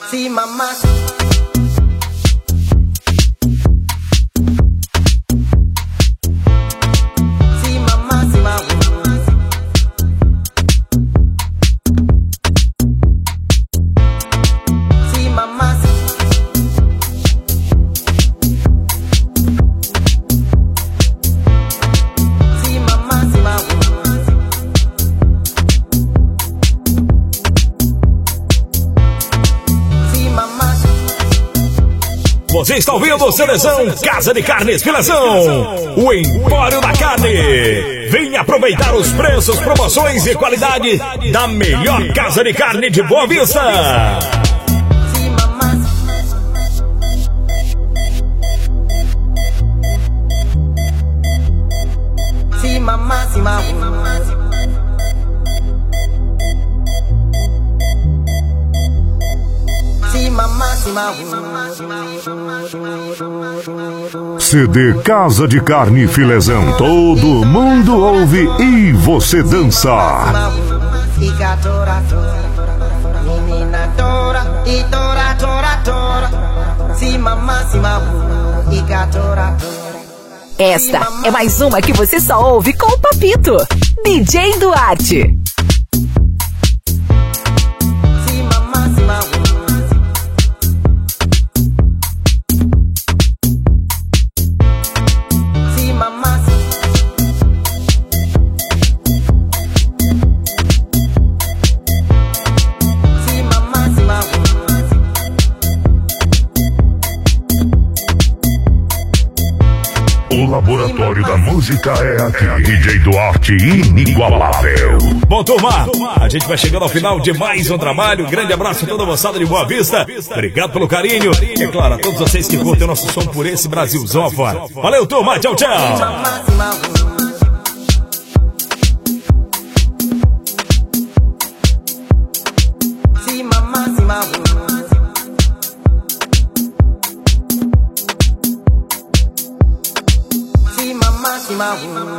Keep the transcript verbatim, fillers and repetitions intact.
Sí, mamá. Sí, mamá, sí, mamá. Sí, mamá. Sí, mamá, sí, mamá. Você está ouvindo Seleção Casa de Carnes Fileção, o Empório da Carne. Venha aproveitar os preços, promoções e qualidade da melhor casa de carne de Boa Vista. Sí, mamá, sí, mamá. Sí, mamá, sí, mamá. C D Casa de Carne Filezão. Todo mundo ouve e você dança. Esta é mais uma que você só ouve com o Papito, D J Duarte. O laboratório da música é aqui. D J Duarte inigualável. Bom, turma, a gente vai chegando ao final de mais um trabalho. Grande abraço a toda a moçada de Boa Vista. Obrigado pelo carinho. E claro, a todos vocês que curtem o nosso som por esse Brasilzão afora. Valeu, turma. Tchau, tchau. Sí, mamá, sí, mamá. Sí, mamá, sí, mamá.